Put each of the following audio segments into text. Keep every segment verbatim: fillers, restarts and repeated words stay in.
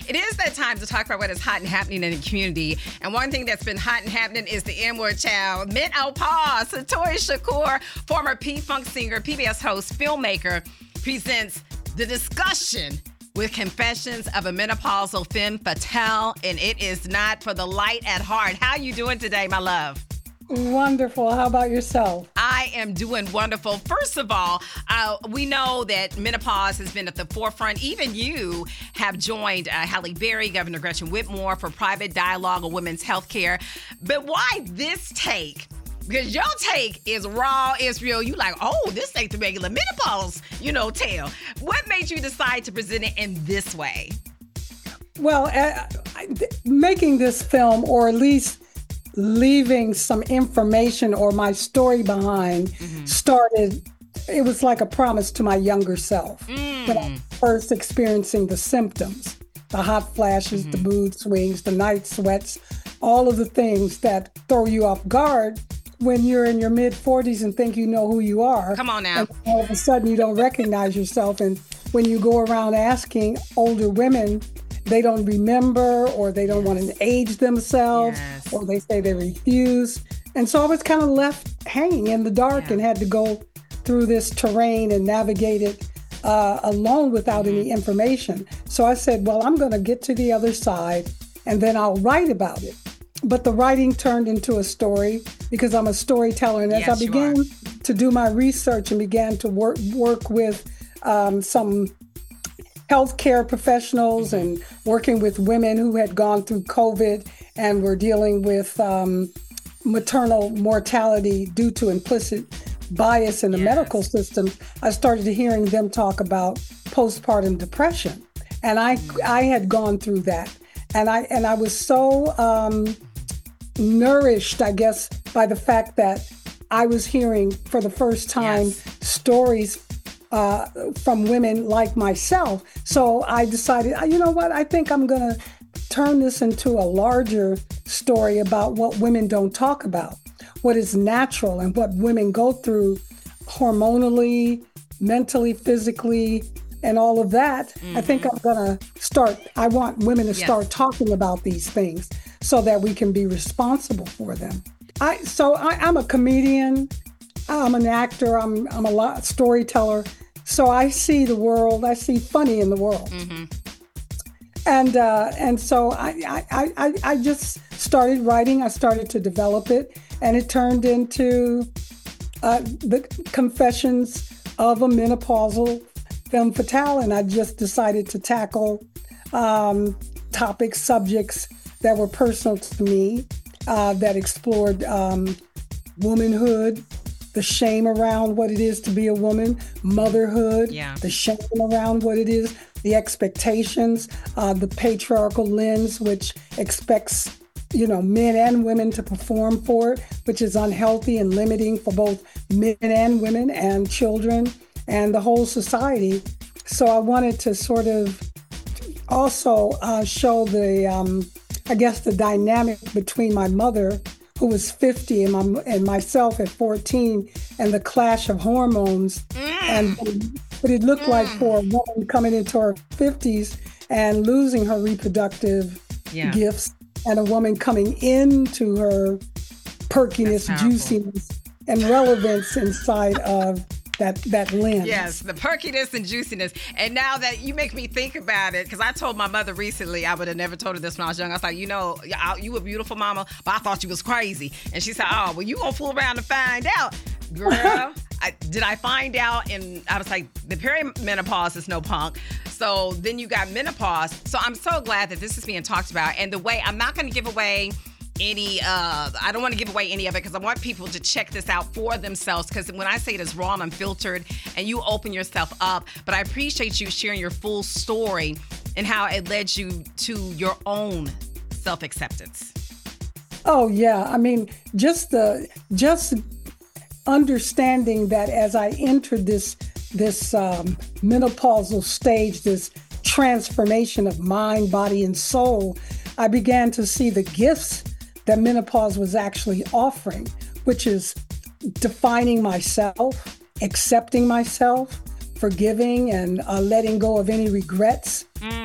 It is that time to talk about what is hot and happening in the community. And one thing that's been hot and happening is the N-word child. Menopause. Satori Shakur, former P-Funk singer, P B S host, filmmaker, presents the discussion with Confessions of a Menopausal Femme Fatale, and it is not for the light at heart. How are you doing today, my love? Wonderful. How about yourself? I am doing wonderful. First of all, uh, we know that menopause has been at the forefront. Even you have joined uh, Halle Berry, Governor Gretchen Whitmer for private dialogue on women's health care. But why this take? Because your take is raw, is real. You like, oh, this ain't the regular menopause, you know, tale. What made you decide to present it in this way? Well, uh, making this film, or at least leaving some information or my story behind, mm-hmm. started, it was like a promise to my younger self. Mm. When I was first experiencing the symptoms, the hot flashes, mm-hmm. the mood swings, the night sweats, all of the things that throw you off guard when you're in your mid forties and think you know who you are. Come on now. And all of a sudden you don't recognize yourself. And when you go around asking older women, they don't remember, or they don't want to age themselves, yes. or they say they refuse. And so I was kind of left hanging in the dark yeah. and had to go through this terrain and navigate it uh, alone without mm-hmm. any information. So I said, well, I'm going to get to the other side and then I'll write about it. But the writing turned into a story because I'm a storyteller. And as yes, I began to do my research and began to work, work with um, some healthcare professionals and working with women who had gone through COVID and were dealing with um, maternal mortality due to implicit bias in the yes. medical system, I started hearing them talk about postpartum depression. And I I had gone through that. And I and I was so um, nourished, I guess, by the fact that I was hearing for the first time yes. stories Uh, from women like myself. So I decided, you know what, I think I'm going to turn this into a larger story about what women don't talk about, what is natural and what women go through hormonally, mentally, physically, and all of that. Mm-hmm. I think I'm going to start, I want women to yes. start talking about these things so that we can be responsible for them. I So I, I'm a comedian. I'm an actor. I'm I'm a lot, storyteller. So I see the world. I see funny in the world. Mm-hmm. And uh, and so I, I I I just started writing. I started to develop it, and it turned into uh, the Confessions of a Menopausal Femme Fatale. And I just decided to tackle um, topics, subjects that were personal to me, uh, that explored um, womanhood, the shame around what it is to be a woman, motherhood, yeah. the shame around what it is, the expectations, uh, the patriarchal lens, which expects, you know, men and women to perform for it, which is unhealthy and limiting for both men and women and children and the whole society. So I wanted to sort of also uh, show the, um, I guess, the dynamic between my mother, who was fifty, and, my, and myself at fourteen, and the clash of hormones. Mm. And what it looked mm. like for a woman coming into her fifties and losing her reproductive yeah. gifts, and a woman coming into her perkiness, juiciness, and relevance inside of that that lens. Yes, the perkiness and juiciness. And now that you make me think about it, because I told my mother recently, I would have never told her this when I was young. I was like, you know, you a beautiful mama, but I thought you was crazy. And she said, oh, well, you gonna fool around and find out. Girl, I, did I find out? And I was like, the perimenopause is no punk. So then you got menopause. So I'm so glad that this is being talked about. And the way, I'm not going to give away any, uh, I don't want to give away any of it because I want people to check this out for themselves, because when I say it is raw and unfiltered and you open yourself up, but I appreciate you sharing your full story and how it led you to your own self-acceptance. Oh, yeah. I mean, just the, just understanding that as I entered this, this um, menopausal stage, this transformation of mind, body, and soul, I began to see the gifts that menopause was actually offering, which is defining myself, accepting myself, forgiving, and uh, letting go of any regrets, mm.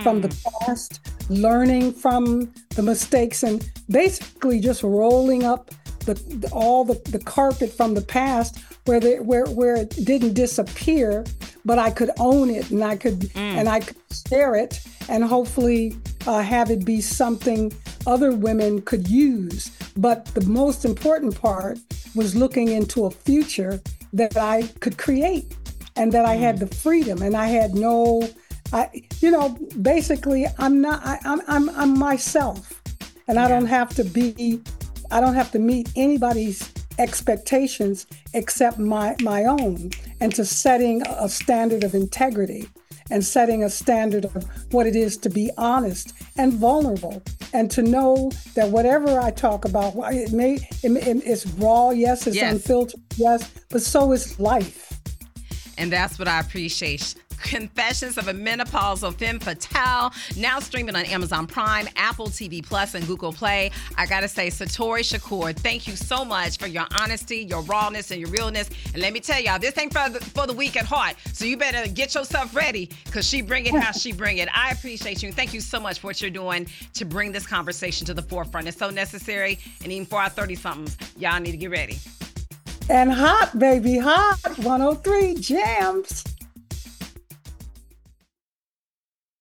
from the past, learning from the mistakes, and basically just rolling up the, the all the, the carpet from the past where the, where where it didn't disappear, but I could own it and I could mm. and I could share it and hopefully uh, have it be something other women could use. But the most important part was looking into a future that I could create and that I had the freedom and I had no, I, you know, basically I'm not, I, I'm, I'm, I'm myself and I don't have to be, I don't have to meet anybody's expectations except my, my own, and to setting a standard of integrity and setting a standard of what it is to be honest and vulnerable, and to know that whatever I talk about, it may it, it, it's raw, yes, it's yes. unfiltered, yes, but so is life. And that's what I appreciate. Confessions of a Menopausal Femme Fatale, now streaming on Amazon Prime, Apple T V Plus, and Google Play. I gotta say, Satori Shakur, thank you so much for your honesty, your rawness, and your realness. And let me tell y'all, this ain't for the, for the weak at heart, so you better get yourself ready, because she bring it how she bring it. I appreciate you, and thank you so much for what you're doing to bring this conversation to the forefront. It's so necessary, and even for our thirty-somethings, y'all need to get ready. And hot, baby, hot, one oh three Jams.